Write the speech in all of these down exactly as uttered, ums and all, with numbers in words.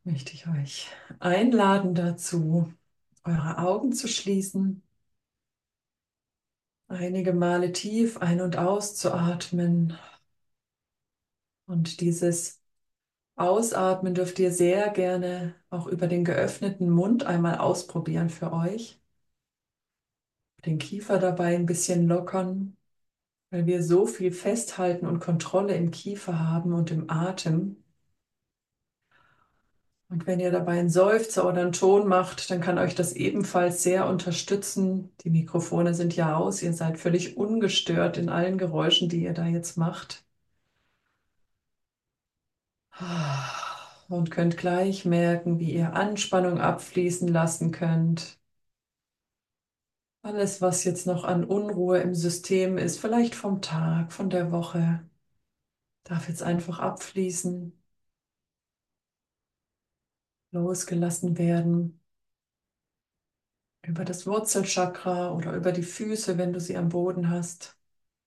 Möchte ich euch einladen dazu, eure Augen zu schließen, einige Male tief ein- und auszuatmen. Und dieses Ausatmen dürft ihr sehr gerne auch über den geöffneten Mund einmal ausprobieren für euch. Den Kiefer dabei ein bisschen lockern, weil wir so viel Festhalten und Kontrolle im Kiefer haben und im Atem. Und wenn ihr dabei einen Seufzer oder einen Ton macht, dann kann euch das ebenfalls sehr unterstützen. Die Mikrofone sind ja aus, ihr seid völlig ungestört in allen Geräuschen, die ihr da jetzt macht. Und könnt gleich merken, wie ihr Anspannung abfließen lassen könnt. Alles, was jetzt noch an Unruhe im System ist, vielleicht vom Tag, von der Woche, darf jetzt einfach abfließen, losgelassen werden. Über das Wurzelchakra oder über die Füße, wenn du sie am Boden hast.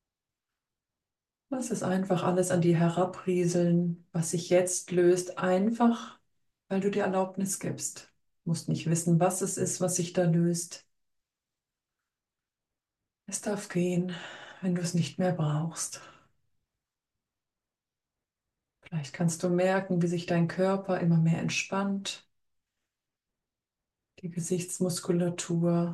Lass es einfach alles an dir herabrieseln, was sich jetzt löst, einfach weil du dir Erlaubnis gibst. Du musst nicht wissen, was es ist, was sich da löst. Es darf gehen, wenn du es nicht mehr brauchst. Vielleicht kannst du merken, wie sich dein Körper immer mehr entspannt, die Gesichtsmuskulatur,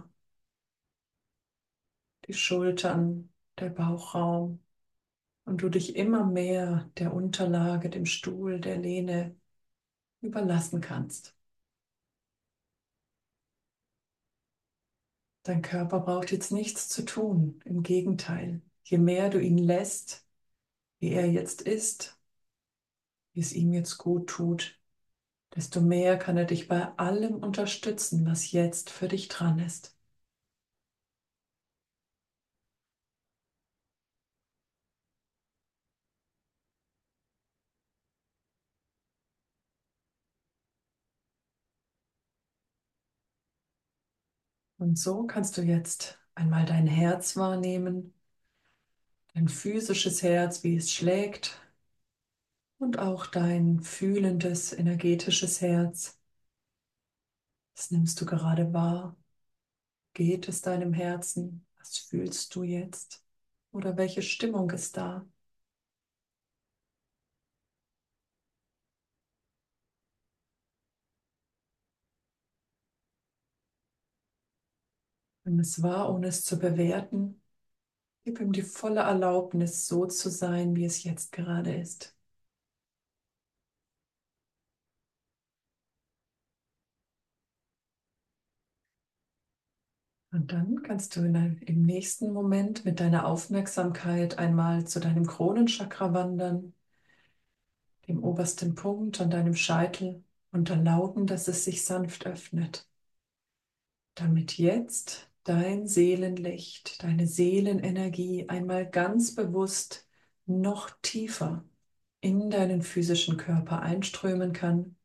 die Schultern, der Bauchraum und du dich immer mehr der Unterlage, dem Stuhl, der Lehne überlassen kannst. Dein Körper braucht jetzt nichts zu tun. Im Gegenteil, je mehr du ihn lässt, wie er jetzt ist, wie es ihm jetzt gut tut, desto mehr kann er dich bei allem unterstützen, was jetzt für dich dran ist. Und so kannst du jetzt einmal dein Herz wahrnehmen, dein physisches Herz, wie es schlägt, und auch dein fühlendes, energetisches Herz. Das nimmst du gerade wahr. Geht es deinem Herzen? Was fühlst du jetzt? Oder welche Stimmung ist da? Nimm es wahr, ohne es zu bewerten. Gib ihm die volle Erlaubnis, so zu sein, wie es jetzt gerade ist. Und dann kannst du in ein, im nächsten Moment mit deiner Aufmerksamkeit einmal zu deinem Kronenchakra wandern, dem obersten Punkt an deinem Scheitel, und erlauben, dass es sich sanft öffnet, damit jetzt dein Seelenlicht, deine Seelenenergie einmal ganz bewusst noch tiefer in deinen physischen Körper einströmen kann,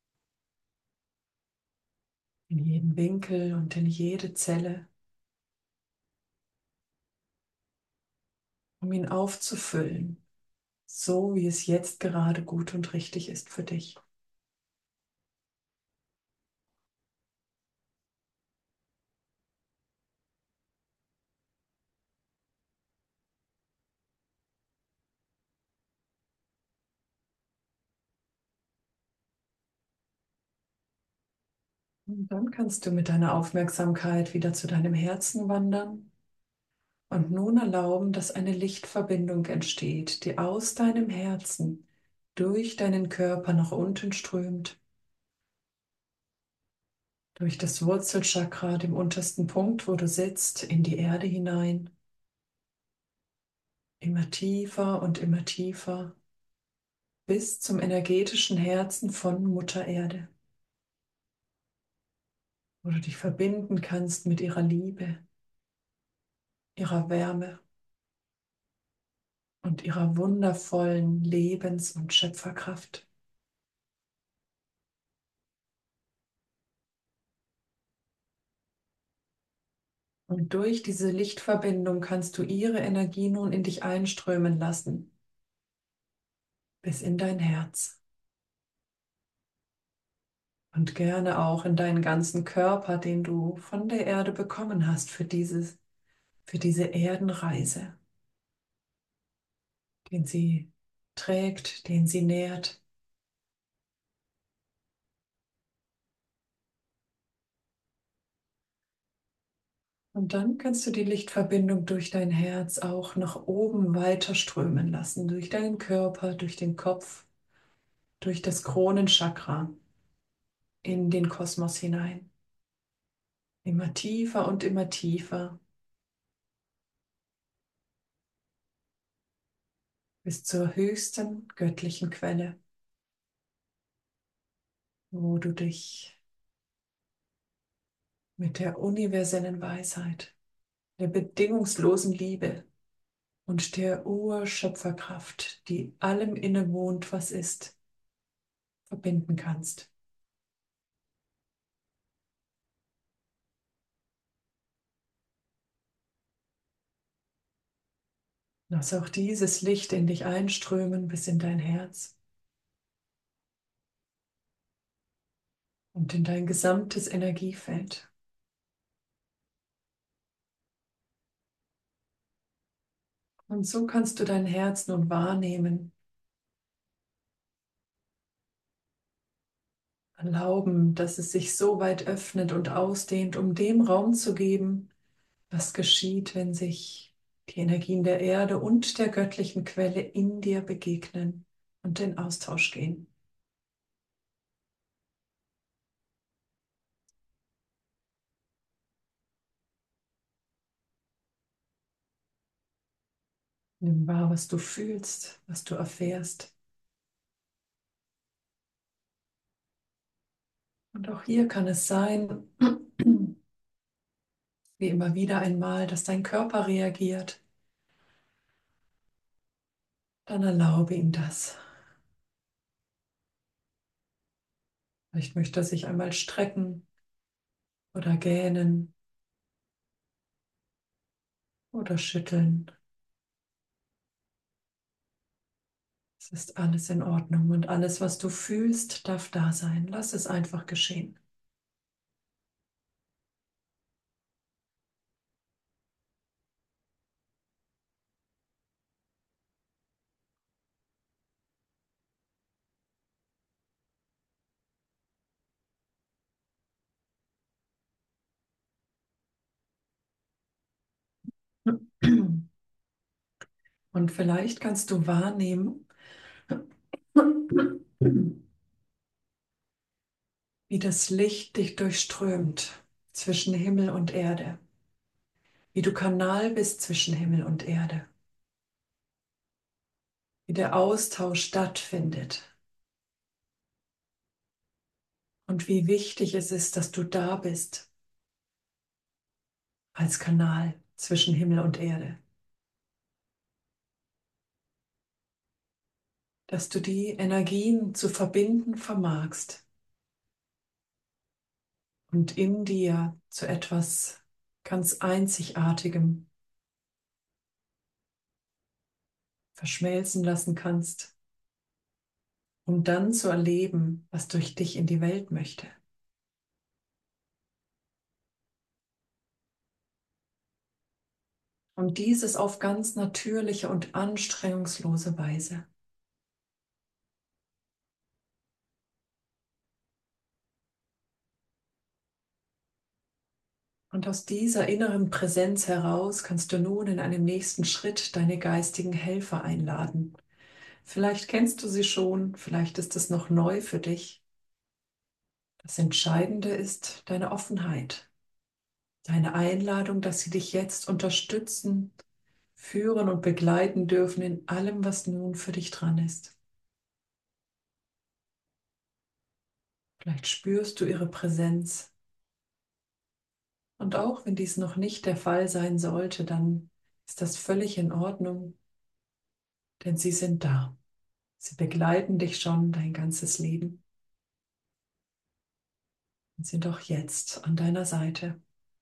in jeden Winkel und in jede Zelle, um ihn aufzufüllen, so wie es jetzt gerade gut und richtig ist für dich. Und dann kannst du mit deiner Aufmerksamkeit wieder zu deinem Herzen wandern und nun erlauben, dass eine Lichtverbindung entsteht, die aus deinem Herzen durch deinen Körper nach unten strömt, durch das Wurzelchakra, dem untersten Punkt, wo du sitzt, in die Erde hinein, immer tiefer und immer tiefer, bis zum energetischen Herzen von Mutter Erde, wo du dich verbinden kannst mit ihrer Liebe, ihrer Wärme und ihrer wundervollen Lebens- und Schöpferkraft. Und durch diese Lichtverbindung kannst du ihre Energie nun in dich einströmen lassen, bis in dein Herz. Und gerne auch in deinen ganzen Körper, den du von der Erde bekommen hast für dieses, für diese Erdenreise, den sie trägt, den sie nährt. Und dann kannst du die Lichtverbindung durch dein Herz auch nach oben weiter strömen lassen, durch deinen Körper, durch den Kopf, durch das Kronenchakra in den Kosmos hinein. Immer tiefer und immer tiefer bis zur höchsten göttlichen Quelle, wo du dich mit der universellen Weisheit, der bedingungslosen Liebe und der Urschöpferkraft, die allem innewohnt, was ist, verbinden kannst. Lass auch dieses Licht in dich einströmen bis in dein Herz und in dein gesamtes Energiefeld. Und so kannst du dein Herz nun wahrnehmen, erlauben, dass es sich so weit öffnet und ausdehnt, um dem Raum zu geben, was geschieht, wenn sich die Energien der Erde und der göttlichen Quelle in dir begegnen und in Austausch gehen. Nimm wahr, was du fühlst, was du erfährst. Und auch hier kann es sein, wie immer wieder einmal, dass dein Körper reagiert. Dann erlaube ihm das. Vielleicht möchte er sich einmal strecken oder gähnen oder schütteln. Es ist alles in Ordnung und alles, was du fühlst, darf da sein. Lass es einfach geschehen. Und vielleicht kannst du wahrnehmen, wie das Licht dich durchströmt zwischen Himmel und Erde, wie du Kanal bist zwischen Himmel und Erde, wie der Austausch stattfindet und wie wichtig es ist, dass du da bist als Kanal zwischen Himmel und Erde, dass du die Energien zu verbinden vermagst und in dir zu etwas ganz Einzigartigem verschmelzen lassen kannst, um dann zu erleben, was durch dich in die Welt möchte. Und dieses auf ganz natürliche und anstrengungslose Weise. Und aus dieser inneren Präsenz heraus kannst du nun in einem nächsten Schritt deine geistigen Helfer einladen. Vielleicht kennst du sie schon, vielleicht ist es noch neu für dich. Das Entscheidende ist deine Offenheit, deine Einladung, dass sie dich jetzt unterstützen, führen und begleiten dürfen in allem, was nun für dich dran ist. Vielleicht spürst du ihre Präsenz. Und auch wenn dies noch nicht der Fall sein sollte, dann ist das völlig in Ordnung, denn sie sind da. Sie begleiten dich schon dein ganzes Leben und sind auch jetzt an deiner Seite.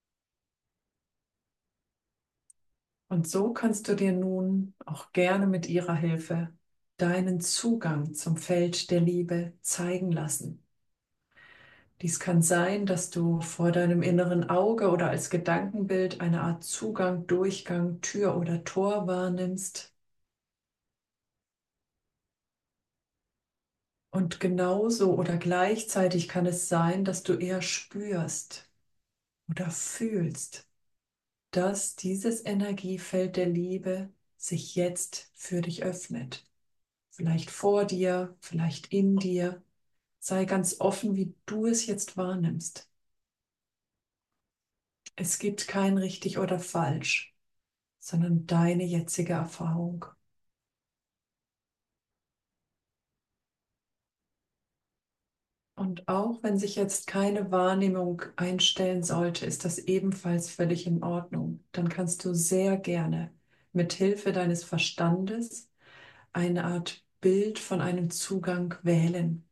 Und so kannst du dir nun auch gerne mit ihrer Hilfe deinen Zugang zum Feld der Liebe zeigen lassen. Dies kann sein, dass du vor deinem inneren Auge oder als Gedankenbild eine Art Zugang, Durchgang, Tür oder Tor wahrnimmst. Und genauso oder gleichzeitig kann es sein, dass du eher spürst oder fühlst, dass dieses Energiefeld der Liebe sich jetzt für dich öffnet. Vielleicht vor dir, vielleicht in dir. Sei ganz offen, wie du es jetzt wahrnimmst. Es gibt kein richtig oder falsch, sondern deine jetzige Erfahrung. Und auch wenn sich jetzt keine Wahrnehmung einstellen sollte, ist das ebenfalls völlig in Ordnung. Dann kannst du sehr gerne mit Hilfe deines Verstandes eine Art Bild von einem Zugang wählen.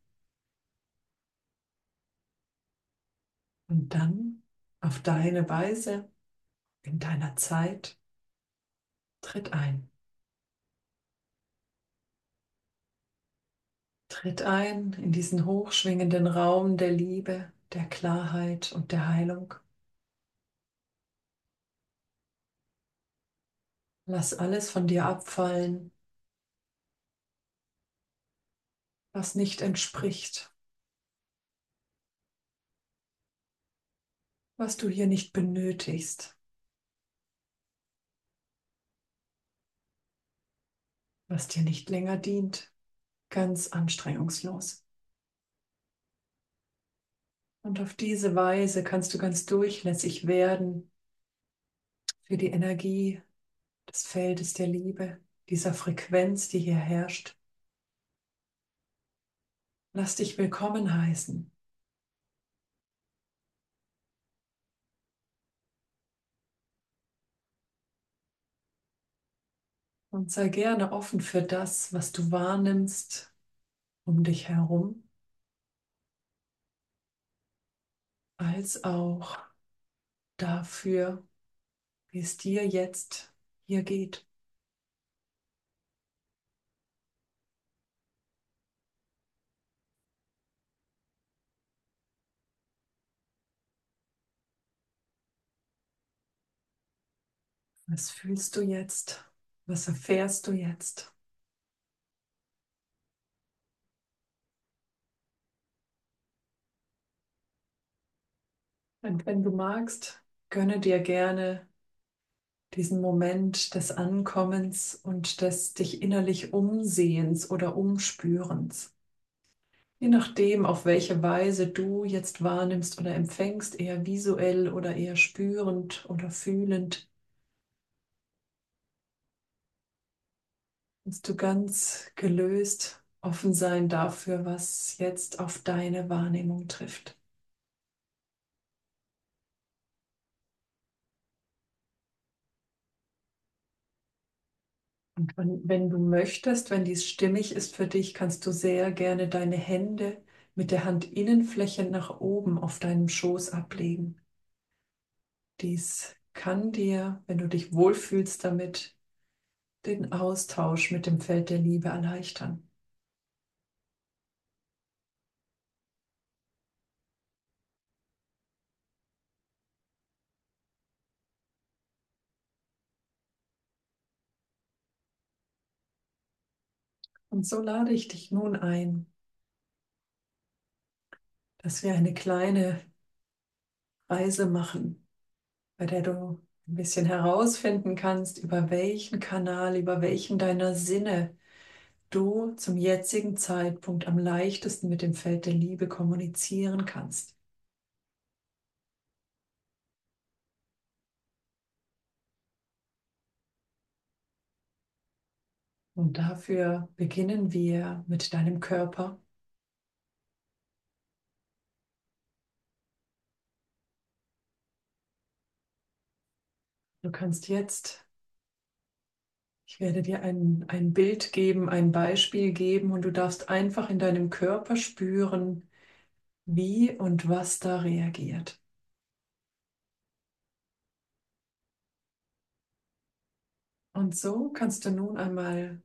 Und dann auf deine Weise, in deiner Zeit, tritt ein. Tritt ein in diesen hochschwingenden Raum der Liebe, der Klarheit und der Heilung. Lass alles von dir abfallen, was nicht entspricht, was du hier nicht benötigst, was dir nicht länger dient, ganz anstrengungslos. Und auf diese Weise kannst du ganz durchlässig werden für die Energie des Feldes der Liebe, dieser Frequenz, die hier herrscht. Lass dich willkommen heißen. Und sei gerne offen für das, was du wahrnimmst um dich herum, als auch dafür, wie es dir jetzt hier geht. Was fühlst du jetzt? Was erfährst du jetzt? Und wenn du magst, gönne dir gerne diesen Moment des Ankommens und des dich innerlich Umsehens oder Umspürens. Je nachdem, auf welche Weise du jetzt wahrnimmst oder empfängst, eher visuell oder eher spürend oder fühlend, kannst du ganz gelöst offen sein dafür, was jetzt auf deine Wahrnehmung trifft. Und wenn, wenn du möchtest, wenn dies stimmig ist für dich, kannst du sehr gerne deine Hände mit der Handinnenfläche nach oben auf deinem Schoß ablegen. Dies kann dir, wenn du dich wohlfühlst damit, den Austausch mit dem Feld der Liebe erleichtern. Und so lade ich dich nun ein, dass wir eine kleine Reise machen, bei der du ein bisschen herausfinden kannst, über welchen Kanal, über welchen deiner Sinne du zum jetzigen Zeitpunkt am leichtesten mit dem Feld der Liebe kommunizieren kannst. Und dafür beginnen wir mit deinem Körper. Du kannst jetzt, ich werde dir ein, ein Bild geben, ein Beispiel geben und du darfst einfach in deinem Körper spüren, wie und was da reagiert. Und so kannst du nun einmal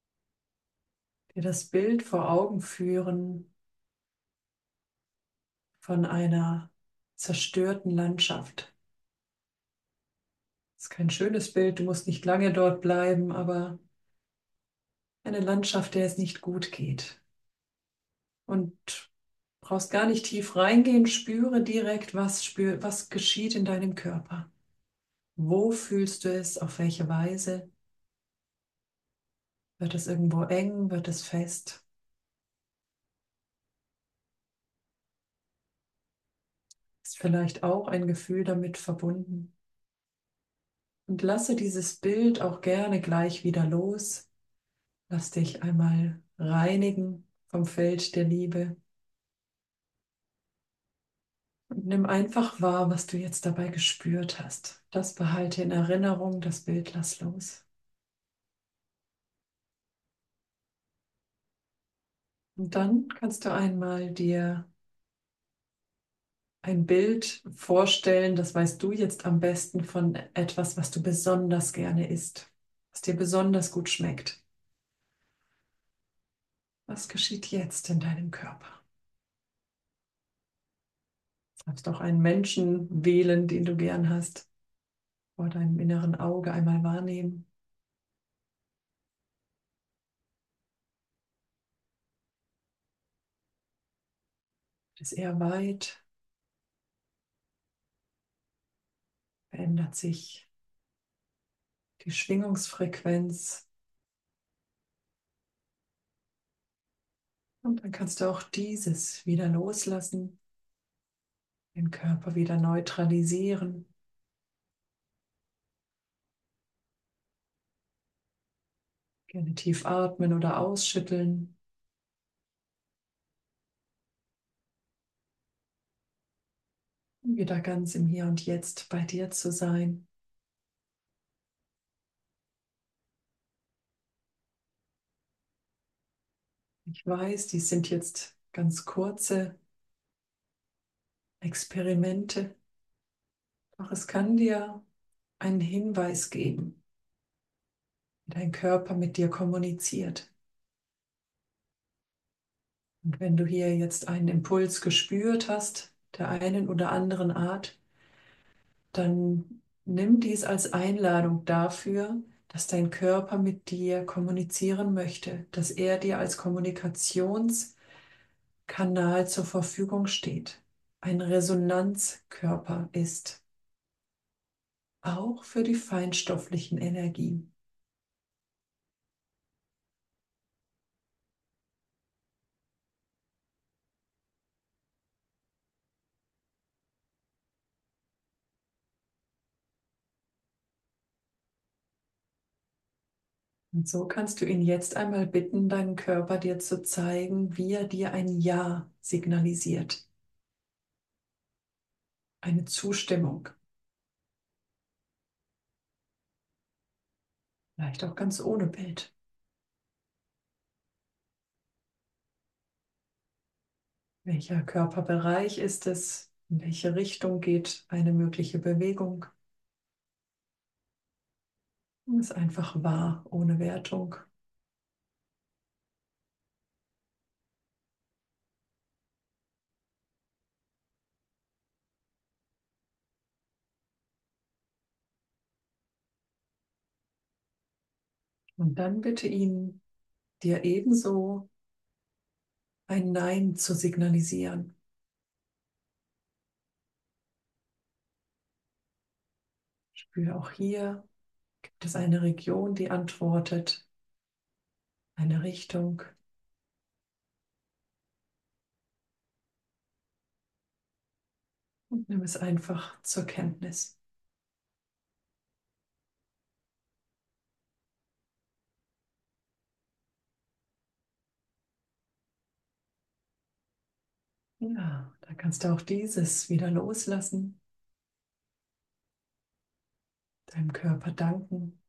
dir das Bild vor Augen führen von einer zerstörten Landschaft. Das ist kein schönes Bild, du musst nicht lange dort bleiben, aber eine Landschaft, der es nicht gut geht. Und brauchst gar nicht tief reingehen, spüre direkt, was, spür, was geschieht in deinem Körper. Wo fühlst du es, auf welche Weise? Wird es irgendwo eng, wird es fest? Ist vielleicht auch ein Gefühl damit verbunden. Und lasse dieses Bild auch gerne gleich wieder los. Lass dich einmal reinigen vom Feld der Liebe. Und nimm einfach wahr, was du jetzt dabei gespürt hast. Das behalte in Erinnerung, das Bild lass los. Und dann kannst du einmal dir ein Bild vorstellen, das weißt du jetzt am besten, von etwas, was du besonders gerne isst, was dir besonders gut schmeckt. Was geschieht jetzt in deinem Körper? Du darfst auch einen Menschen wählen, den du gern hast, vor deinem inneren Auge einmal wahrnehmen. Ist eher weit, verändert sich die Schwingungsfrequenz. Und dann kannst du auch dieses wieder loslassen, den Körper wieder neutralisieren. Gerne tief atmen oder ausschütteln. Um wieder ganz im Hier und Jetzt bei dir zu sein. Ich weiß, dies sind jetzt ganz kurze Experimente, doch es kann dir einen Hinweis geben, wie dein Körper mit dir kommuniziert. Und wenn du hier jetzt einen Impuls gespürt hast, der einen oder anderen Art, dann nimm dies als Einladung dafür, dass dein Körper mit dir kommunizieren möchte, dass er dir als Kommunikationskanal zur Verfügung steht, ein Resonanzkörper ist, auch für die feinstofflichen Energien. Und so kannst du ihn jetzt einmal bitten, deinen Körper dir zu zeigen, wie er dir ein Ja signalisiert, eine Zustimmung, vielleicht auch ganz ohne Bild. Welcher Körperbereich ist es? In welche Richtung geht eine mögliche Bewegung? Und es ist einfach wahr, ohne Wertung. Und dann bitte ihn, dir ebenso ein Nein zu signalisieren. Spüre auch hier, gibt es eine Region, die antwortet, eine Richtung. Und nimm es einfach zur Kenntnis. Ja, da kannst du auch dieses wieder loslassen, deinem Körper danken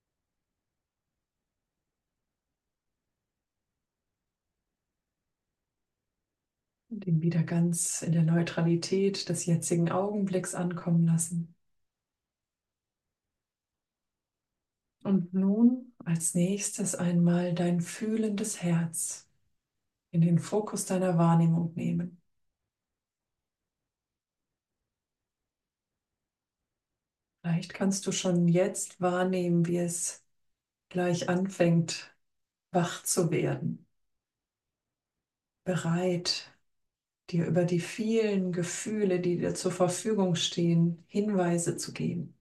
und ihn wieder ganz in der Neutralität des jetzigen Augenblicks ankommen lassen. Und nun als nächstes einmal dein fühlendes Herz in den Fokus deiner Wahrnehmung nehmen. Vielleicht kannst du schon jetzt wahrnehmen, wie es gleich anfängt, wach zu werden, bereit, dir über die vielen Gefühle, die dir zur Verfügung stehen, Hinweise zu geben.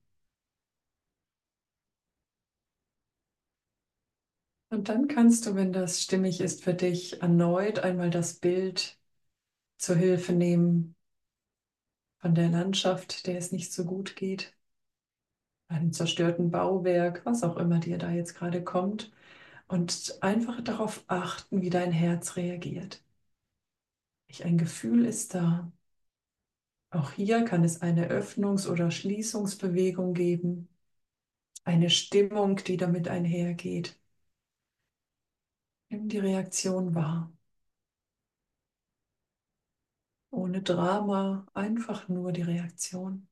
Und dann kannst du, wenn das stimmig ist für dich, erneut einmal das Bild zur Hilfe nehmen von der Landschaft, der es nicht so gut geht, einem zerstörten Bauwerk, was auch immer dir da jetzt gerade kommt, und einfach darauf achten, wie dein Herz reagiert. Welch ein Gefühl ist da? Auch hier kann es eine Öffnungs- oder Schließungsbewegung geben, eine Stimmung, die damit einhergeht. Nimm die Reaktion wahr. Ohne Drama, einfach nur die Reaktion.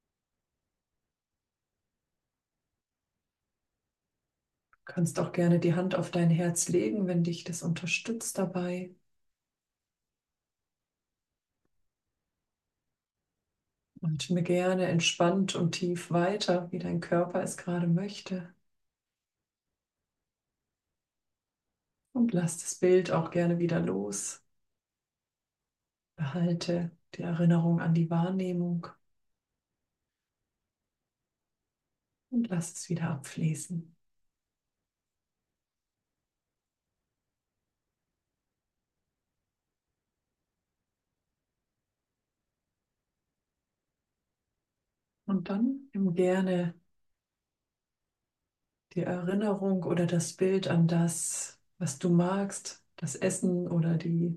Du kannst auch gerne die Hand auf dein Herz legen, wenn dich das unterstützt dabei. Und mir gerne entspannt und tief weiter, wie dein Körper es gerade möchte. Und lass das Bild auch gerne wieder los. Behalte die Erinnerung an die Wahrnehmung und lass es wieder abfließen. Und dann nimm gerne die Erinnerung oder das Bild an das, was du magst, das Essen oder die,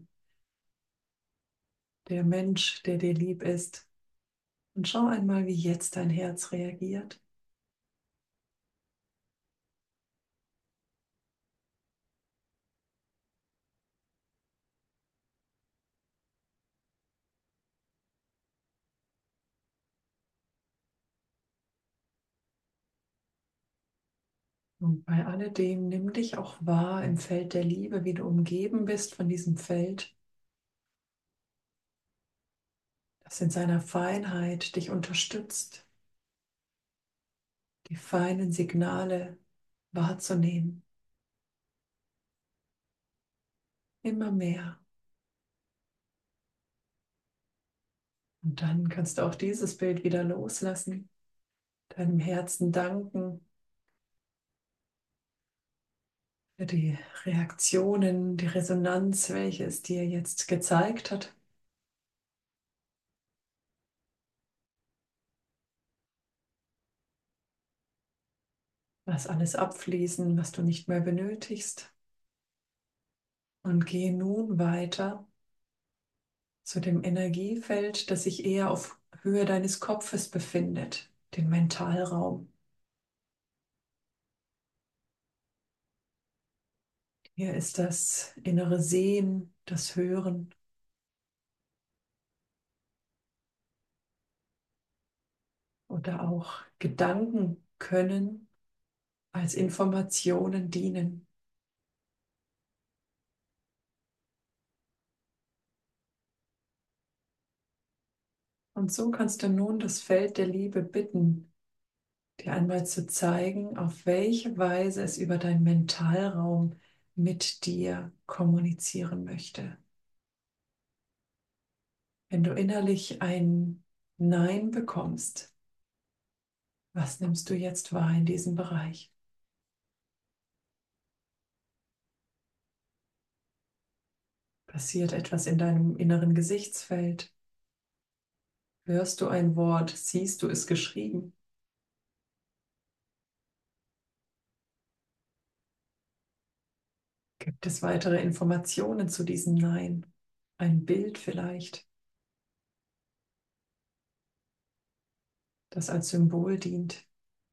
der Mensch, der dir lieb ist. Und schau einmal, wie jetzt dein Herz reagiert. Und bei alledem nimm dich auch wahr im Feld der Liebe, wie du umgeben bist von diesem Feld, das in seiner Feinheit dich unterstützt, die feinen Signale wahrzunehmen. Immer mehr. Und dann kannst du auch dieses Bild wieder loslassen, deinem Herzen danken für die Reaktionen, die Resonanz, welche es dir jetzt gezeigt hat. Lass alles abfließen, was du nicht mehr benötigst. Und gehe nun weiter zu dem Energiefeld, das sich eher auf Höhe deines Kopfes befindet, dem Mentalraum. Hier ist das innere Sehen, das Hören oder auch Gedanken können als Informationen dienen. Und so kannst du nun das Feld der Liebe bitten, dir einmal zu zeigen, auf welche Weise es über deinen Mentalraum mit dir kommunizieren möchte. Wenn du innerlich ein Nein bekommst, was nimmst du jetzt wahr in diesem Bereich? Passiert etwas in deinem inneren Gesichtsfeld? Hörst du ein Wort? Siehst du es geschrieben? Gibt es weitere Informationen zu diesem Nein? Ein Bild vielleicht, das als Symbol dient?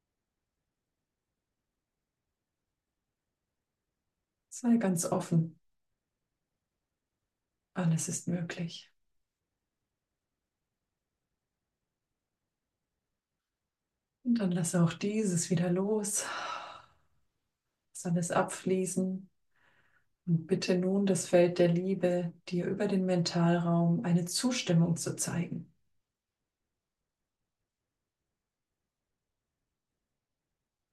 Sei ganz offen. Alles ist möglich. Und dann lass auch dieses wieder los. Lass alles abfließen. Und bitte nun das Feld der Liebe, dir über den Mentalraum eine Zustimmung zu zeigen.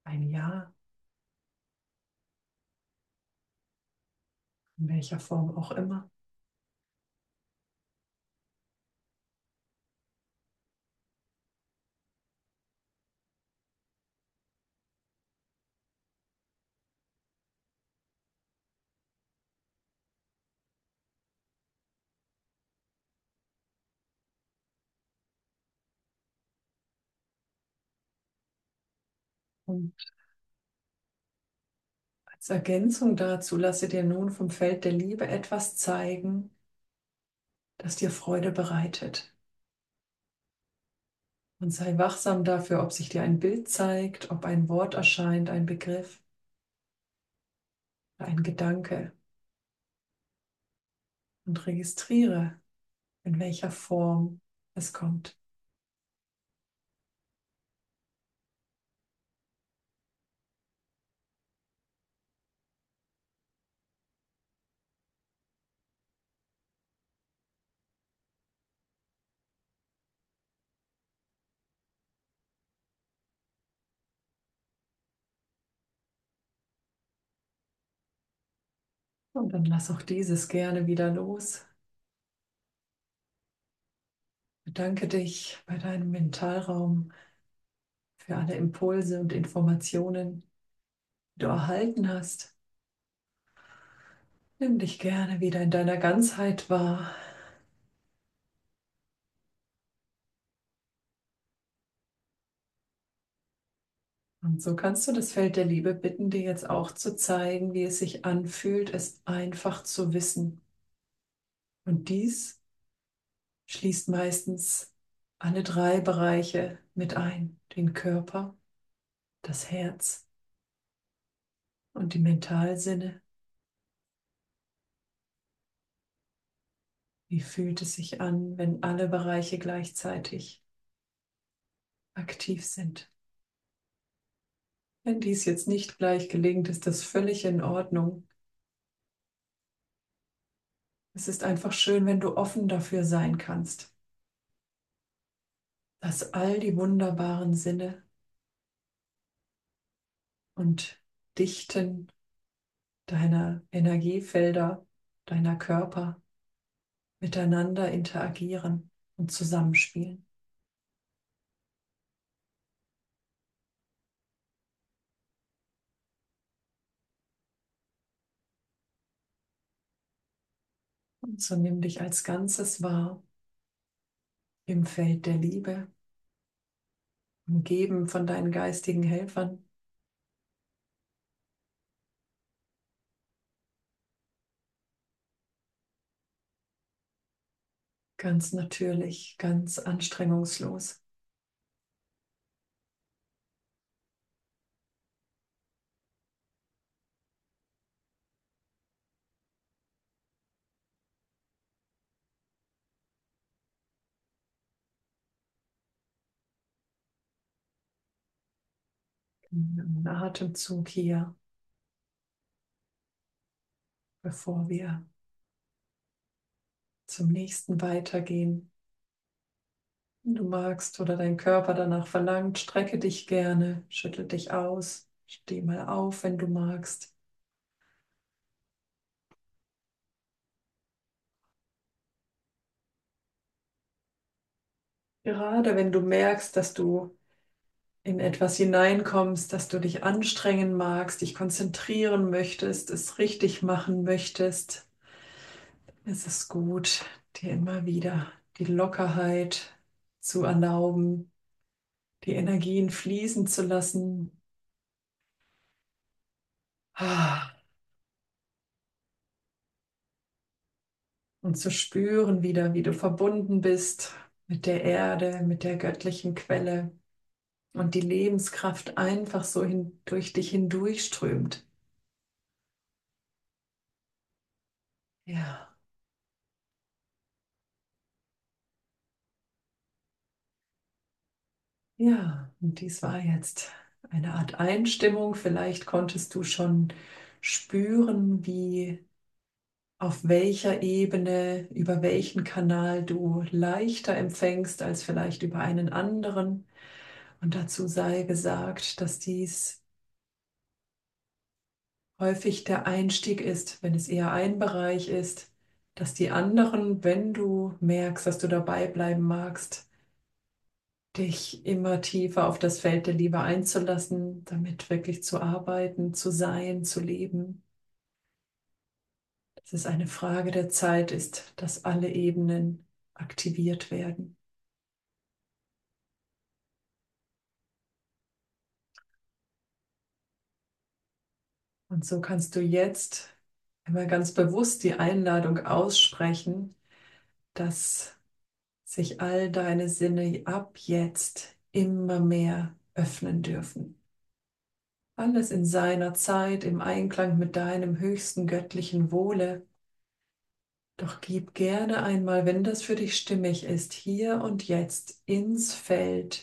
ein Ja, in welcher Form auch immer. Und als Ergänzung dazu lasse dir nun vom Feld der Liebe etwas zeigen, das dir Freude bereitet. Und sei wachsam dafür, ob sich dir ein Bild zeigt, ob ein Wort erscheint, ein Begriff, ein Gedanke. Und registriere, in welcher Form es kommt. Und dann lass auch dieses gerne wieder los. Bedanke dich bei deinem Mentalraum für alle Impulse und Informationen, die du erhalten hast. Nimm dich gerne wieder in deiner Ganzheit wahr. Und so kannst du das Feld der Liebe bitten, dir jetzt auch zu zeigen, wie es sich anfühlt, es einfach zu wissen. Und dies schließt meistens alle drei Bereiche mit ein: den Körper, das Herz und die Mentalsinne. Wie fühlt es sich an, wenn alle Bereiche gleichzeitig aktiv sind? Wenn dies jetzt nicht gleich gelingt, ist das völlig in Ordnung. Es ist einfach schön, wenn du offen dafür sein kannst, dass all die wunderbaren Sinne und Dichten deiner Energiefelder, deiner Körper miteinander interagieren und zusammenspielen. Und so nimm dich als Ganzes wahr im Feld der Liebe, umgeben von deinen geistigen Helfern. Ganz natürlich, ganz anstrengungslos. Ein Atemzug hier, bevor wir zum nächsten weitergehen. Wenn du magst oder dein Körper danach verlangt, strecke dich gerne, schüttel dich aus, steh mal auf, wenn du magst. Gerade wenn du merkst, dass du in etwas hineinkommst, dass du dich anstrengen magst, dich konzentrieren möchtest, es richtig machen möchtest, ist es gut, dir immer wieder die Lockerheit zu erlauben, die Energien fließen zu lassen. Ah, und zu spüren wieder, wie du verbunden bist mit der Erde, mit der göttlichen Quelle und die Lebenskraft einfach so hin, durch dich hindurchströmt. Ja, ja, und dies war jetzt eine Art Einstimmung. Vielleicht konntest du schon spüren, wie auf welcher Ebene, über welchen Kanal du leichter empfängst als vielleicht über einen anderen. Und dazu sei gesagt, dass dies häufig der Einstieg ist, wenn es eher ein Bereich ist, dass die anderen, wenn du merkst, dass du dabei bleiben magst, dich immer tiefer auf das Feld der Liebe einzulassen, damit wirklich zu arbeiten, zu sein, zu leben. Dass es eine Frage der Zeit ist, dass alle Ebenen aktiviert werden. Und so kannst du jetzt immer ganz bewusst die Einladung aussprechen, dass sich all deine Sinne ab jetzt immer mehr öffnen dürfen. Alles in seiner Zeit, im Einklang mit deinem höchsten göttlichen Wohle. Doch gib gerne einmal, wenn das für dich stimmig ist, hier und jetzt ins Feld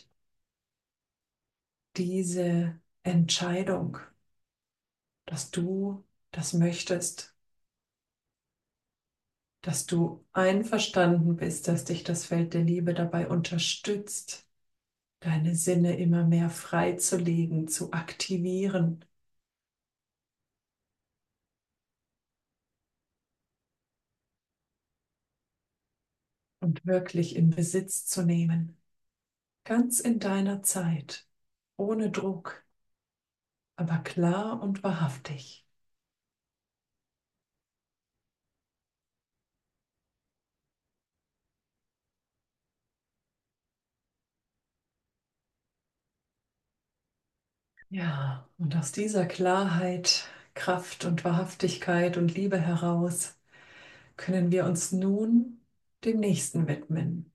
diese Entscheidung, dass du das möchtest, dass du einverstanden bist, dass dich das Feld der Liebe dabei unterstützt, deine Sinne immer mehr freizulegen, zu aktivieren und wirklich in Besitz zu nehmen. Ganz in deiner Zeit, ohne Druck, aber klar und wahrhaftig. Ja, und aus dieser Klarheit, Kraft und Wahrhaftigkeit und Liebe heraus können wir uns nun dem Nächsten widmen.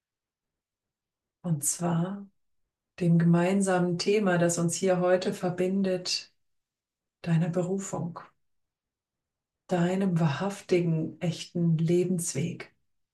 Und zwar dem gemeinsamen Thema, das uns hier heute verbindet, deiner Berufung, deinem wahrhaftigen, echten Lebensweg.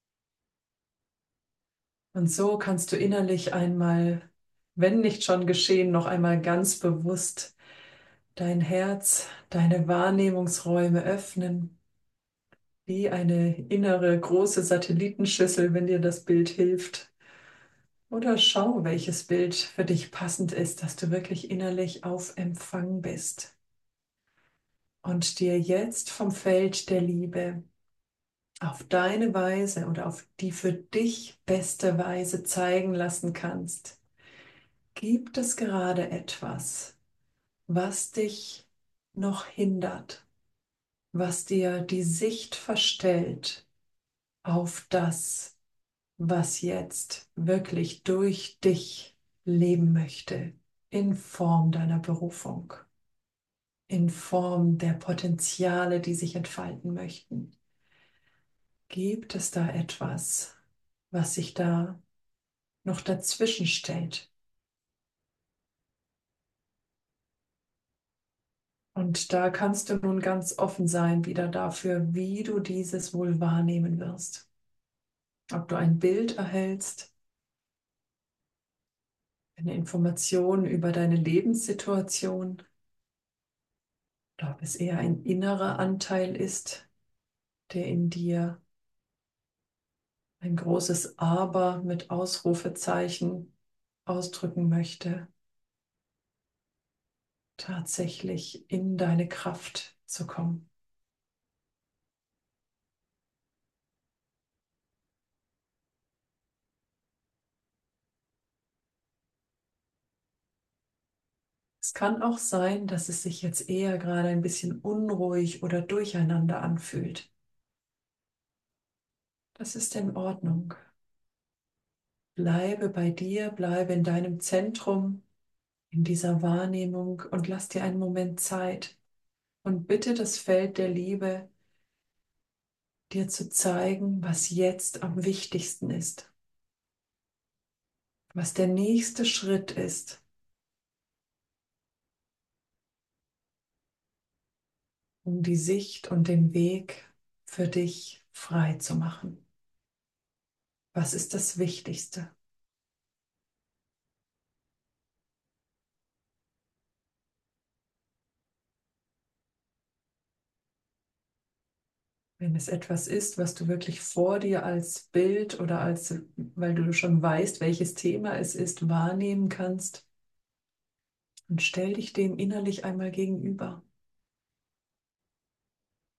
Und so kannst du innerlich einmal, wenn nicht schon geschehen, noch einmal ganz bewusst dein Herz, deine Wahrnehmungsräume öffnen, wie eine innere große Satellitenschüssel, wenn dir das Bild hilft. Oder schau, welches Bild für dich passend ist, dass du wirklich innerlich auf Empfang bist und dir jetzt vom Feld der Liebe auf deine Weise oder auf die für dich beste Weise zeigen lassen kannst. Gibt es gerade etwas, was dich noch hindert, was dir die Sicht verstellt auf das, was jetzt wirklich durch dich leben möchte, in Form deiner Berufung, in Form der Potenziale, die sich entfalten möchten? Gibt es da etwas, was sich da noch dazwischen stellt? Und da kannst du nun ganz offen sein wieder dafür, wie du dieses wohl wahrnehmen wirst. Ob du ein Bild erhältst, eine Information über deine Lebenssituation, oder ob es eher ein innerer Anteil ist, der in dir ein großes Aber mit Ausrufezeichen ausdrücken möchte, tatsächlich in deine Kraft zu kommen. Es kann auch sein, dass es sich jetzt eher gerade ein bisschen unruhig oder durcheinander anfühlt. Das ist in Ordnung. Bleibe bei dir, bleibe in deinem Zentrum, in dieser Wahrnehmung und lass dir einen Moment Zeit und bitte das Feld der Liebe, dir zu zeigen, was jetzt am wichtigsten ist, was der nächste Schritt ist, um die Sicht und den Weg für dich frei zu machen. Was ist das Wichtigste? Wenn es etwas ist, was du wirklich vor dir als Bild oder als, weil du schon weißt, welches Thema es ist, wahrnehmen kannst, und stell dich dem innerlich einmal gegenüber.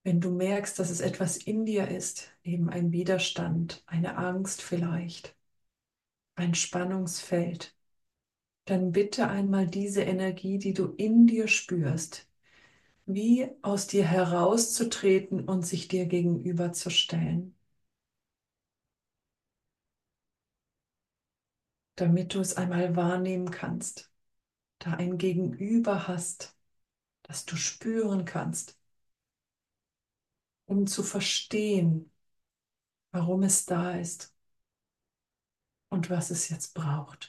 Wenn du merkst, dass es etwas in dir ist, eben ein Widerstand, eine Angst vielleicht, ein Spannungsfeld, dann bitte einmal diese Energie, die du in dir spürst, wie aus dir herauszutreten und sich dir gegenüberzustellen, damit du es einmal wahrnehmen kannst, da ein Gegenüber hast, das du spüren kannst, um zu verstehen, warum es da ist und was es jetzt braucht.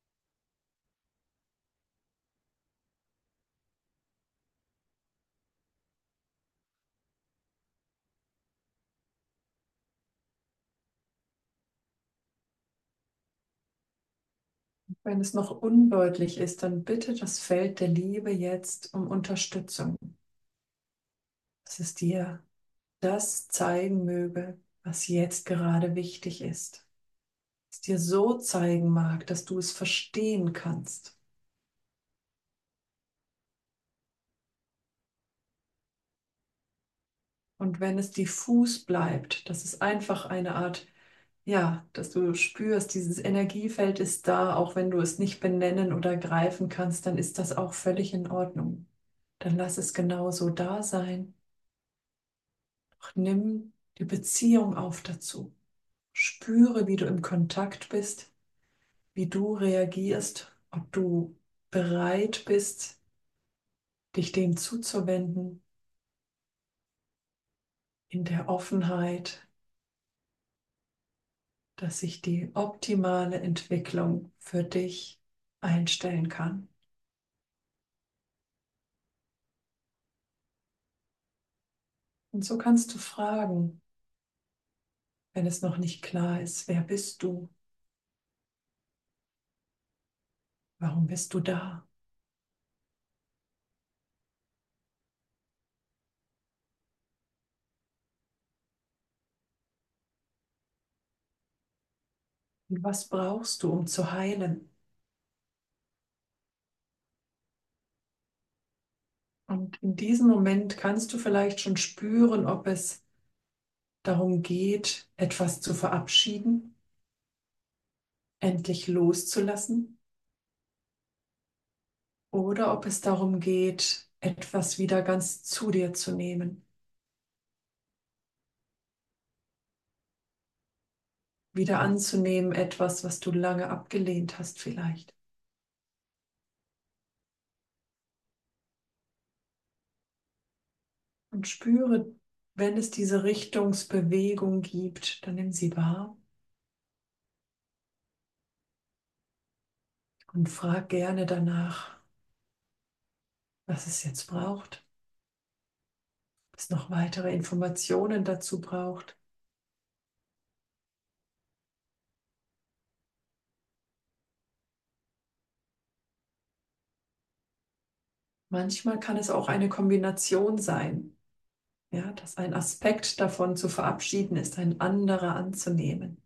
Wenn es noch undeutlich ist, dann bitte das Feld der Liebe jetzt um Unterstützung, dass es dir das zeigen möge, was jetzt gerade wichtig ist. Es dir so zeigen mag, dass du es verstehen kannst. Und wenn es diffus bleibt, dass es einfach eine Art, ja, dass du spürst, dieses Energiefeld ist da, auch wenn du es nicht benennen oder greifen kannst, dann ist das auch völlig in Ordnung. Dann lass es genauso da sein. Doch nimm die Beziehung auf dazu. Spüre, wie du im Kontakt bist, wie du reagierst, ob du bereit bist, dich dem zuzuwenden, in der Offenheit, dass sich die optimale Entwicklung für dich einstellen kann. Und so kannst du fragen, wenn es noch nicht klar ist, wer bist du? Warum bist du da? Und was brauchst du, um zu heilen? Und in diesem Moment kannst du vielleicht schon spüren, ob es darum geht, etwas zu verabschieden, endlich loszulassen, oder ob es darum geht, etwas wieder ganz zu dir zu nehmen, wieder anzunehmen, etwas, was du lange abgelehnt hast vielleicht. Und spüre, wenn es diese Richtungsbewegung gibt, dann nimm sie wahr und frag gerne danach, was es jetzt braucht, ob es noch weitere Informationen dazu braucht. Manchmal kann es auch eine Kombination sein, ja, dass ein Aspekt davon zu verabschieden ist, ein anderer anzunehmen.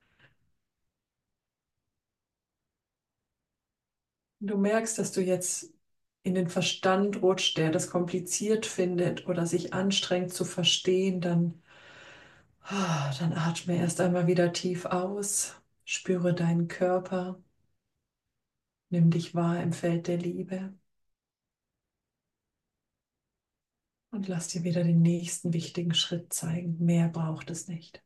Wenn du merkst, dass du jetzt in den Verstand rutscht, der das kompliziert findet oder sich anstrengt zu verstehen, dann, ah, dann atme erst einmal wieder tief aus, spüre deinen Körper, nimm dich wahr im Feld der Liebe und lass dir wieder den nächsten wichtigen Schritt zeigen. Mehr braucht es nicht.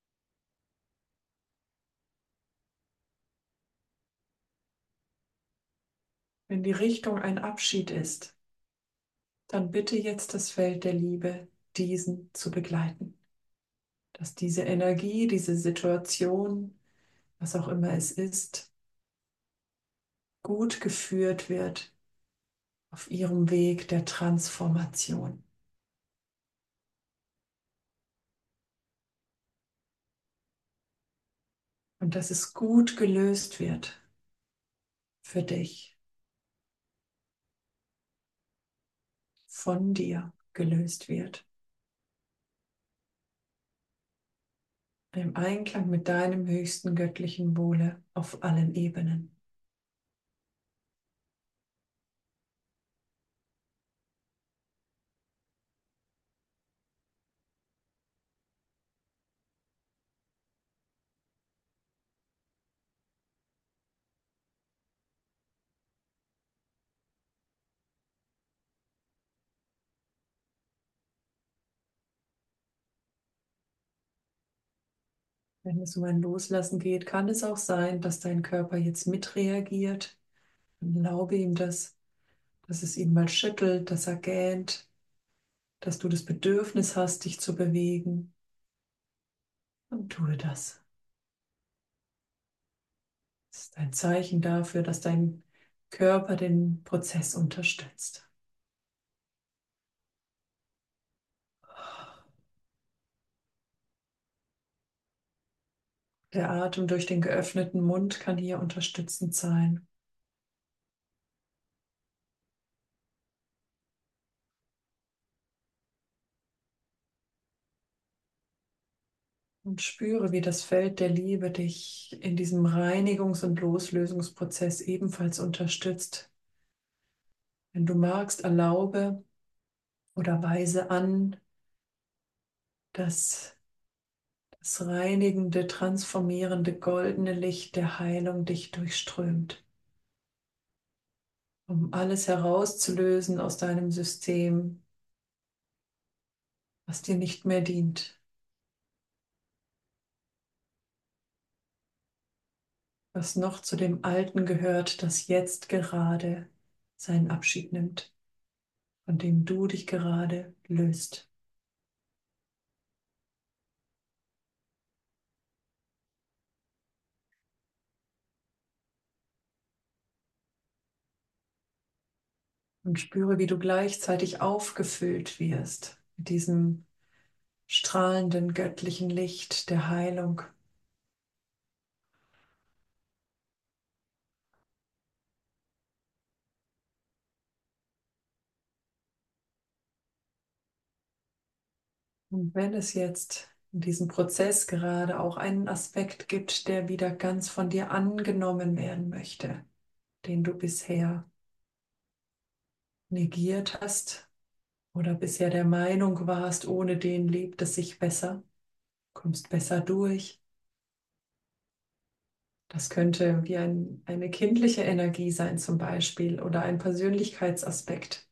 Wenn die Richtung ein Abschied ist, dann bitte jetzt das Feld der Liebe, diesen zu begleiten. Dass diese Energie, diese Situation, was auch immer es ist, gut geführt wird auf ihrem Weg der Transformation. Und dass es gut gelöst wird für dich, von dir gelöst wird, im Einklang mit deinem höchsten göttlichen Wohle auf allen Ebenen. Wenn es um ein Loslassen geht, kann es auch sein, dass dein Körper jetzt mitreagiert. Dann erlaube ihm das, dass es ihn mal schüttelt, dass er gähnt, dass du das Bedürfnis hast, dich zu bewegen. Und tue das. Das ist ein Zeichen dafür, dass dein Körper den Prozess unterstützt. Der Atem durch den geöffneten Mund kann hier unterstützend sein. Und spüre, wie das Feld der Liebe dich in diesem Reinigungs- und Loslösungsprozess ebenfalls unterstützt. Wenn du magst, erlaube oder weise an, dass das reinigende, transformierende, goldene Licht der Heilung dich durchströmt, um alles herauszulösen aus deinem System, was dir nicht mehr dient, was noch zu dem Alten gehört, das jetzt gerade seinen Abschied nimmt, von dem du dich gerade löst. Und spüre, wie du gleichzeitig aufgefüllt wirst mit diesem strahlenden göttlichen Licht der Heilung. Und wenn es jetzt in diesem Prozess gerade auch einen Aspekt gibt, der wieder ganz von dir angenommen werden möchte, den du bisher negiert hast oder bisher der Meinung warst, ohne den lebt es sich besser, kommst besser durch. Das könnte wie ein, eine kindliche Energie sein zum Beispiel oder ein Persönlichkeitsaspekt.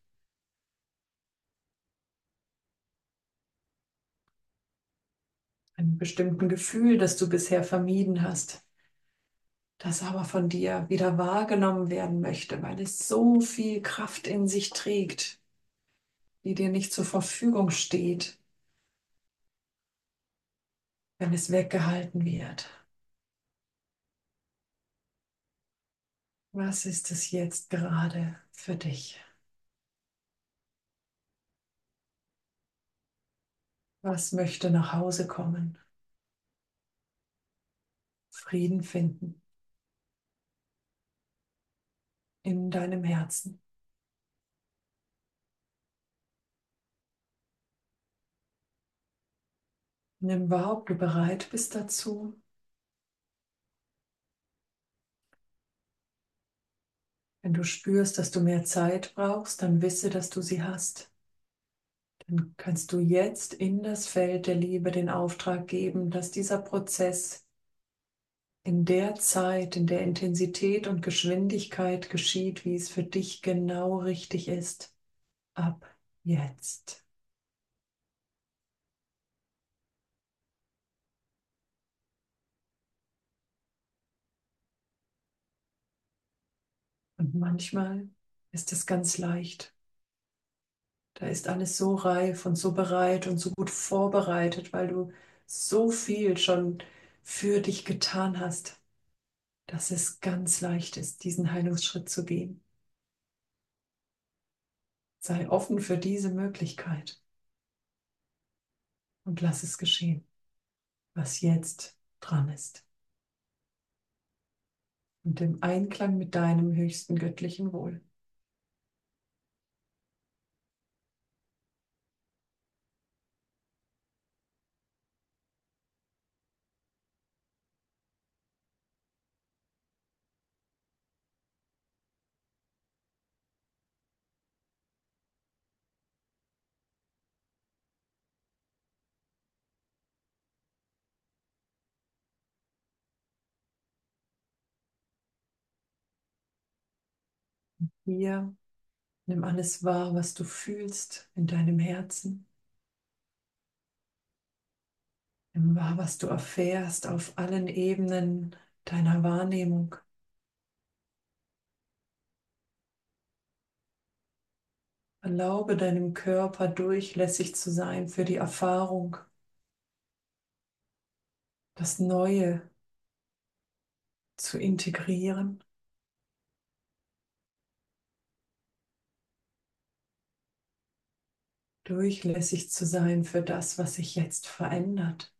Einem bestimmten Gefühl, das du bisher vermieden hast, das aber von dir wieder wahrgenommen werden möchte, weil es so viel Kraft in sich trägt, die dir nicht zur Verfügung steht, wenn es weggehalten wird. Was ist es jetzt gerade für dich? Was möchte nach Hause kommen? Frieden finden in deinem Herzen. Nimm wahr, ob du bereit bist dazu. Wenn du spürst, dass du mehr Zeit brauchst, dann wisse, dass du sie hast. Dann kannst du jetzt in das Feld der Liebe den Auftrag geben, dass dieser Prozess in der Zeit, in der Intensität und Geschwindigkeit geschieht, wie es für dich genau richtig ist. Ab jetzt. Und manchmal ist es ganz leicht. Da ist alles so reif und so bereit und so gut vorbereitet, weil du so viel schon für dich getan hast, dass es ganz leicht ist, diesen Heilungsschritt zu gehen. Sei offen für diese Möglichkeit und lass es geschehen, was jetzt dran ist. Und im Einklang mit deinem höchsten göttlichen Wohl. Hier, nimm alles wahr, was du fühlst in deinem Herzen. Nimm wahr, was du erfährst auf allen Ebenen deiner Wahrnehmung. Erlaube deinem Körper durchlässig zu sein für die Erfahrung, das Neue zu integrieren. Durchlässig zu sein für das, was sich jetzt verändert.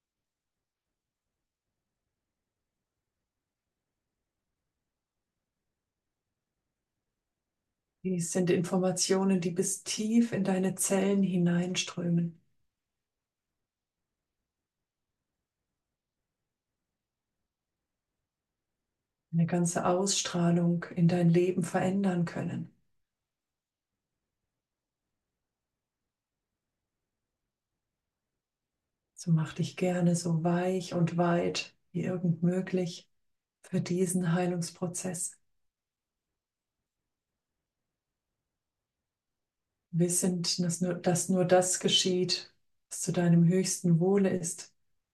Dies sind Informationen, die bis tief in deine Zellen hineinströmen. Eine ganze Ausstrahlung in dein Leben verändern können. So mach dich gerne so weich und weit wie irgend möglich für diesen Heilungsprozess. Wissend, dass nur, dass nur das geschieht, was zu deinem höchsten Wohle ist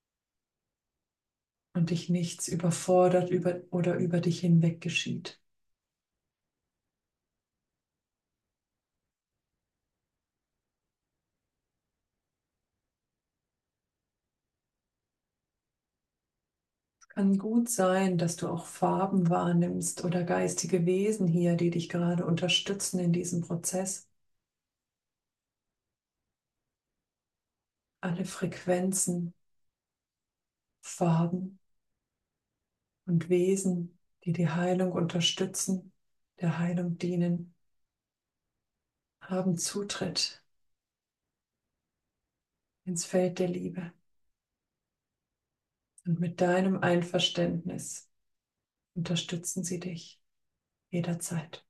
und dich nichts überfordert über, oder über dich hinweg geschieht. Es kann gut sein, dass du auch Farben wahrnimmst oder geistige Wesen hier, die dich gerade unterstützen in diesem Prozess. Alle Frequenzen, Farben und Wesen, die die Heilung unterstützen, der Heilung dienen, haben Zutritt ins Feld der Liebe. Und mit deinem Einverständnis unterstützen sie dich jederzeit.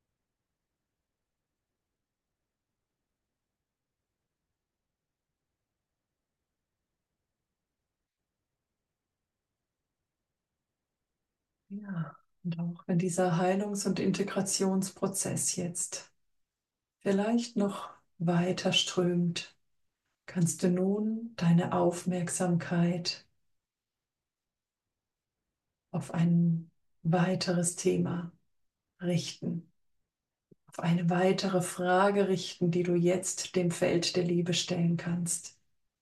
Ja, und auch wenn dieser Heilungs- und Integrationsprozess jetzt vielleicht noch weiter strömt, kannst du nun deine Aufmerksamkeit auf ein weiteres Thema richten, auf eine weitere Frage richten, die du jetzt dem Feld der Liebe stellen kannst.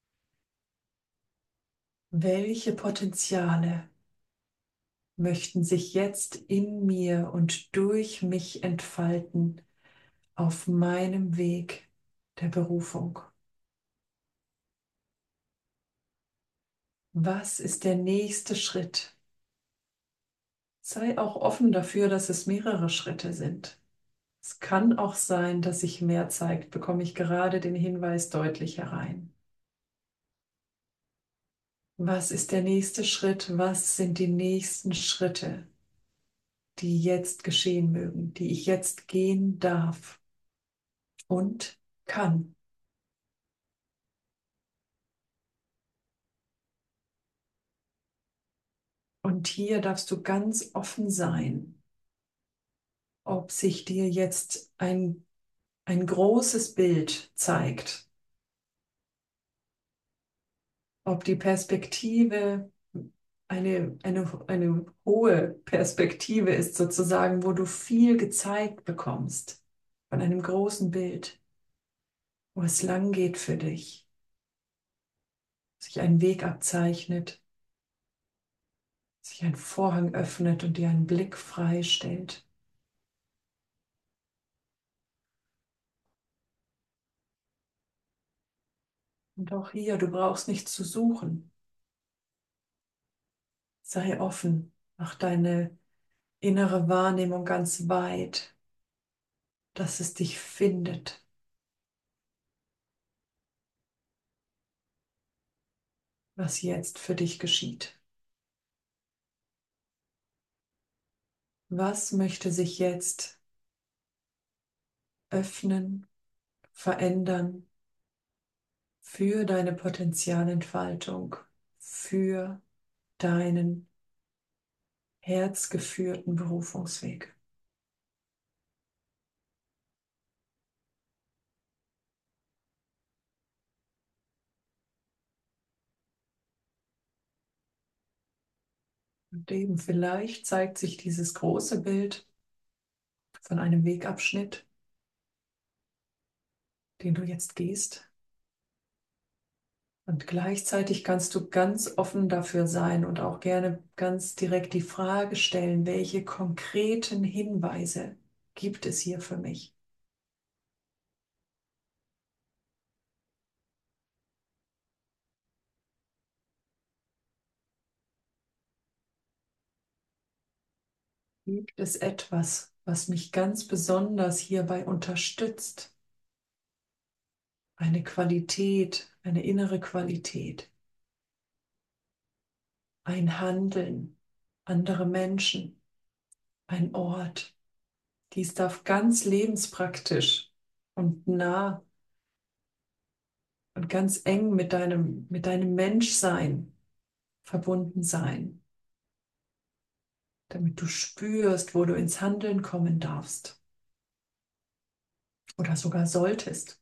Welche Potenziale möchten sich jetzt in mir und durch mich entfalten auf meinem Weg der Berufung? Was ist der nächste Schritt? Sei auch offen dafür, dass es mehrere Schritte sind. Es kann auch sein, dass sich mehr zeigt, bekomme ich gerade den Hinweis deutlich herein. Was ist der nächste Schritt? Was sind die nächsten Schritte, die jetzt geschehen mögen, die ich jetzt gehen darf und kann? Und hier darfst du ganz offen sein, ob sich dir jetzt ein, ein großes Bild zeigt, ob die Perspektive eine, eine, eine hohe Perspektive ist, sozusagen, wo du viel gezeigt bekommst von einem großen Bild, wo es lang geht für dich, sich ein Weg abzeichnet, sich ein Vorhang öffnet und dir einen Blick freistellt. Und auch hier, du brauchst nicht zu suchen. Sei offen, mach deine innere Wahrnehmung ganz weit, dass es dich findet. Was jetzt für dich geschieht. Was möchte sich jetzt öffnen, verändern für deine Potenzialentfaltung, für deinen herzgeführten Berufungsweg? Und eben vielleicht zeigt sich dieses große Bild von einem Wegabschnitt, den du jetzt gehst. Und gleichzeitig kannst du ganz offen dafür sein und auch gerne ganz direkt die Frage stellen, welche konkreten Hinweise gibt es hier für mich? Gibt es etwas, was mich ganz besonders hierbei unterstützt? Eine Qualität, eine innere Qualität, ein Handeln, andere Menschen, ein Ort. Dies darf ganz lebenspraktisch und nah und ganz eng mit deinem, mit deinem Menschsein verbunden sein, damit du spürst, wo du ins Handeln kommen darfst oder sogar solltest.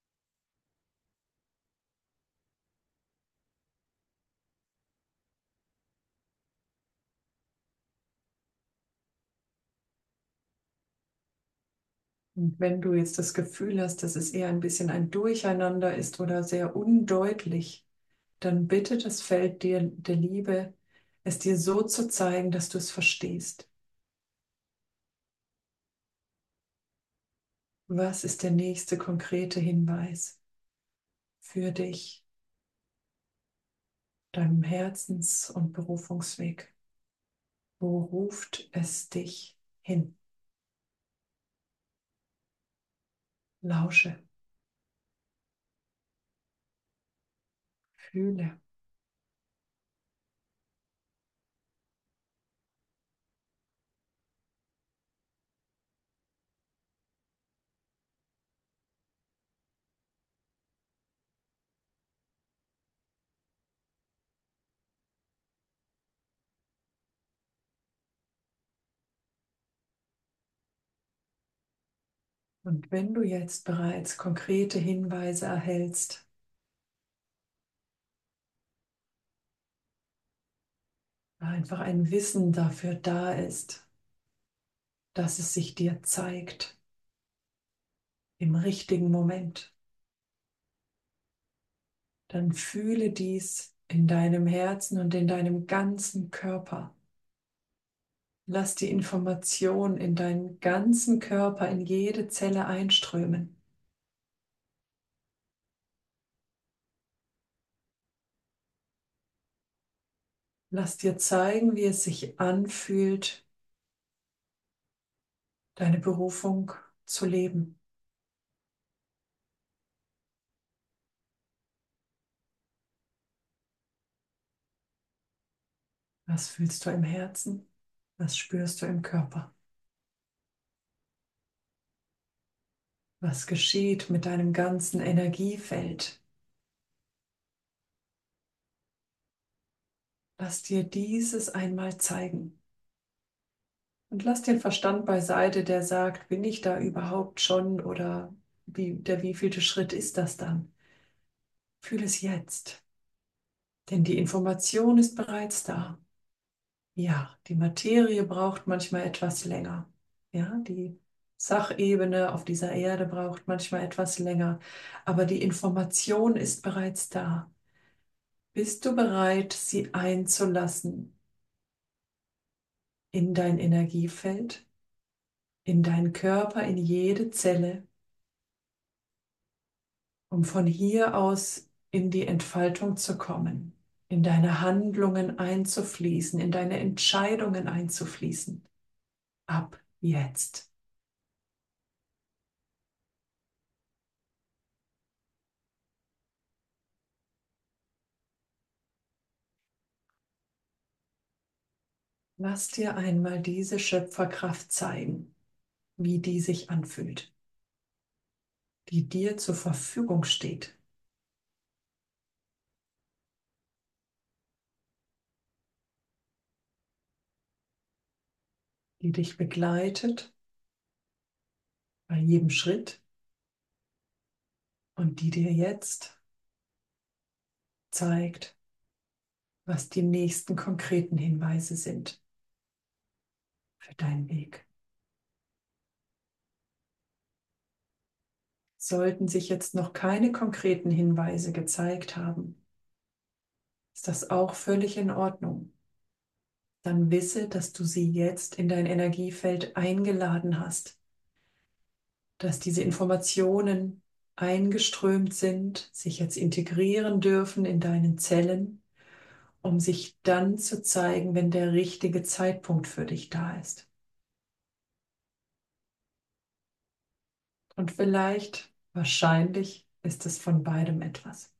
Und wenn du jetzt das Gefühl hast, dass es eher ein bisschen ein Durcheinander ist oder sehr undeutlich, dann bitte das Feld dir, der Liebe, es dir so zu zeigen, dass du es verstehst. Was ist der nächste konkrete Hinweis für dich, deinem Herzens- und Berufungsweg? Wo ruft es dich hin? Lausche, fühle. Und wenn du jetzt bereits konkrete Hinweise erhältst, einfach ein Wissen dafür da ist, dass es sich dir zeigt im richtigen Moment, dann fühle dies in deinem Herzen und in deinem ganzen Körper. Lass die Information in deinen ganzen Körper, in jede Zelle einströmen. Lass dir zeigen, wie es sich anfühlt, deine Berufung zu leben. Was fühlst du im Herzen? Was spürst du im Körper? Was geschieht mit deinem ganzen Energiefeld? Lass dir dieses einmal zeigen. Und lass den Verstand beiseite, der sagt, bin ich da überhaupt schon oder wie, der wievielte Schritt ist das dann? Fühl es jetzt, denn die Information ist bereits da. Ja, die Materie braucht manchmal etwas länger. Ja, die Sachebene auf dieser Erde braucht manchmal etwas länger, aber die Information ist bereits da. Bist du bereit, sie einzulassen in dein Energiefeld, in deinen Körper, in jede Zelle, um von hier aus in die Entfaltung zu kommen, in deine Handlungen einzufließen, in deine Entscheidungen einzufließen? Ab jetzt. Lass dir einmal diese Schöpferkraft zeigen, wie die sich anfühlt, die dir zur Verfügung steht, die dich begleitet bei jedem Schritt und die dir jetzt zeigt, was die nächsten konkreten Hinweise sind für deinen Weg. Sollten sich jetzt noch keine konkreten Hinweise gezeigt haben, ist das auch völlig in Ordnung. Dann wisse, dass du sie jetzt in dein Energiefeld eingeladen hast, dass diese Informationen eingeströmt sind, sich jetzt integrieren dürfen in deinen Zellen, um sich dann zu zeigen, wenn der richtige Zeitpunkt für dich da ist. Und vielleicht, wahrscheinlich, ist es von beidem etwas.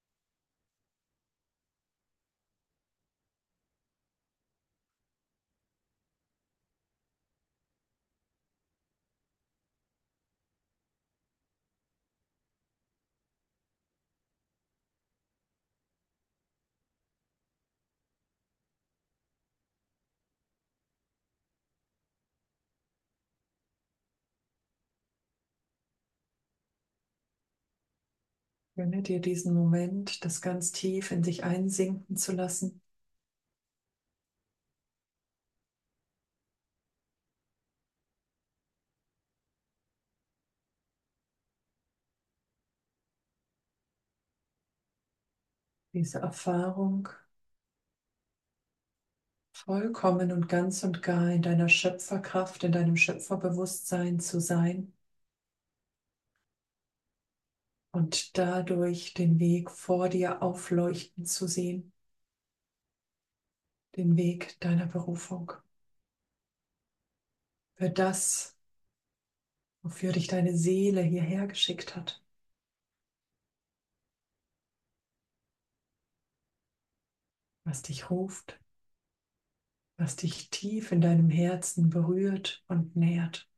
Gönne dir diesen Moment, das ganz tief in sich einsinken zu lassen. Diese Erfahrung vollkommen und ganz und gar in deiner Schöpferkraft, in deinem Schöpferbewusstsein zu sein und dadurch den Weg vor dir aufleuchten zu sehen, den Weg deiner Berufung. Für das, wofür dich deine Seele hierher geschickt hat. Was dich ruft, was dich tief in deinem Herzen berührt und nährt.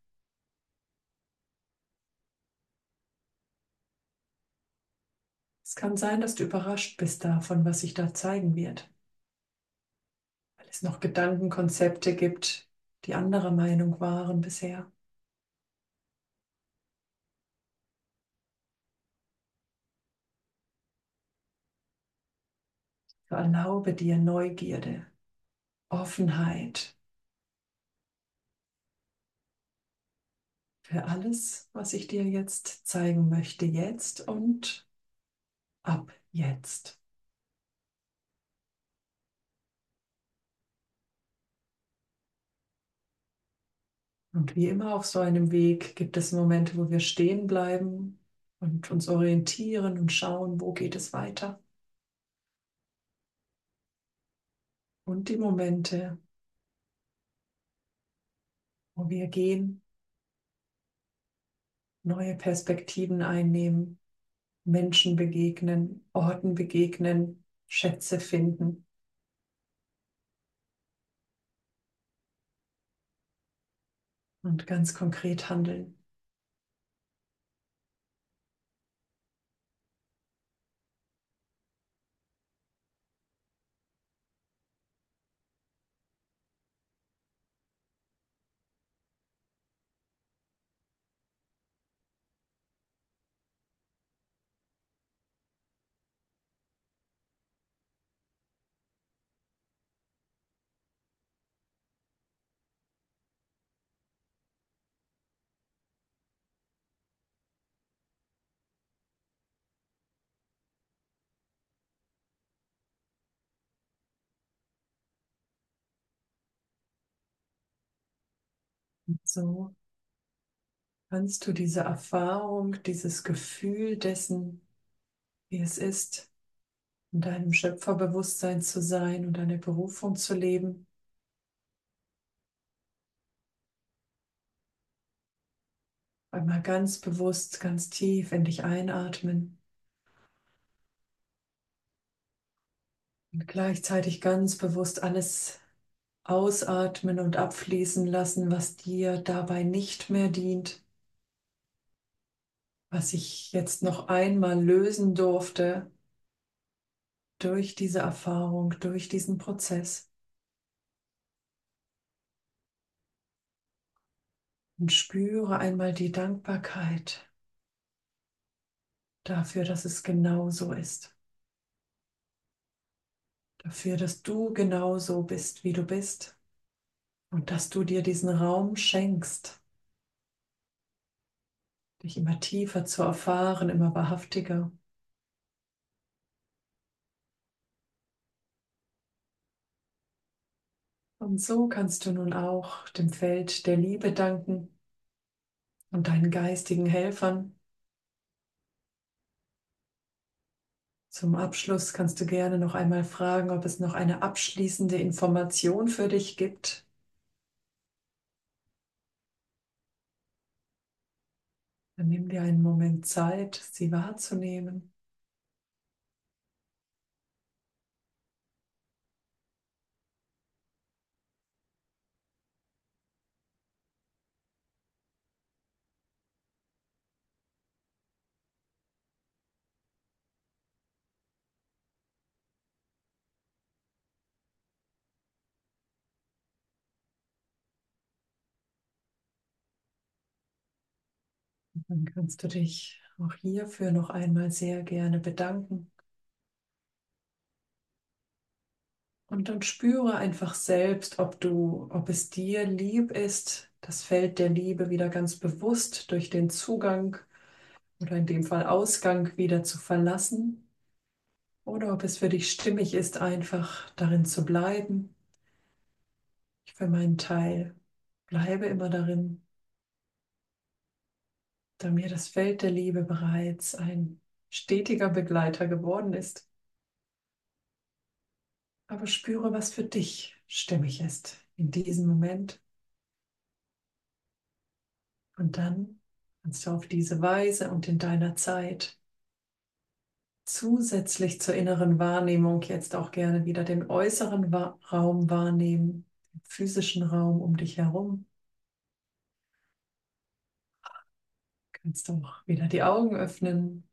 Es kann sein, dass du überrascht bist davon, was sich da zeigen wird, weil es noch Gedankenkonzepte gibt, die anderer Meinung waren bisher. So erlaube dir Neugierde, Offenheit für alles, was ich dir jetzt zeigen möchte, jetzt und ab jetzt. Und wie immer auf so einem Weg gibt es Momente, wo wir stehen bleiben und uns orientieren und schauen, wo geht es weiter. Und die Momente, wo wir gehen, neue Perspektiven einnehmen, Menschen begegnen, Orten begegnen, Schätze finden. Und ganz konkret handeln. Und so kannst du diese Erfahrung, dieses Gefühl dessen, wie es ist, in deinem Schöpferbewusstsein zu sein und deine Berufung zu leben, einmal ganz bewusst, ganz tief in dich einatmen und gleichzeitig ganz bewusst alles ausatmen und abfließen lassen, was dir dabei nicht mehr dient, was ich jetzt noch einmal lösen durfte durch diese Erfahrung, durch diesen Prozess. Und spüre einmal die Dankbarkeit dafür, dass es genau so ist. dafür, dass du genau so bist, wie du bist und dass du dir diesen Raum schenkst, dich immer tiefer zu erfahren, immer wahrhaftiger. Und so kannst du nun auch dem Feld der Liebe danken und deinen geistigen Helfern. Zum Abschluss kannst du gerne noch einmal fragen, ob es noch eine abschließende Information für dich gibt. Dann nimm dir einen Moment Zeit, sie wahrzunehmen. Dann kannst du dich auch hierfür noch einmal sehr gerne bedanken. Und dann spüre einfach selbst, ob du, ob es dir lieb ist, das Feld der Liebe wieder ganz bewusst durch den Zugang oder in dem Fall Ausgang wieder zu verlassen. Oder ob es für dich stimmig ist, einfach darin zu bleiben. Ich für meinen Teil bleibe immer darin, da mir das Feld der Liebe bereits ein stetiger Begleiter geworden ist. Aber spüre, was für dich stimmig ist in diesem Moment. Und dann kannst du auf diese Weise und in deiner Zeit zusätzlich zur inneren Wahrnehmung jetzt auch gerne wieder den äußeren Wa- Raum wahrnehmen, den physischen Raum um dich herum. Kannst du auch wieder die Augen öffnen,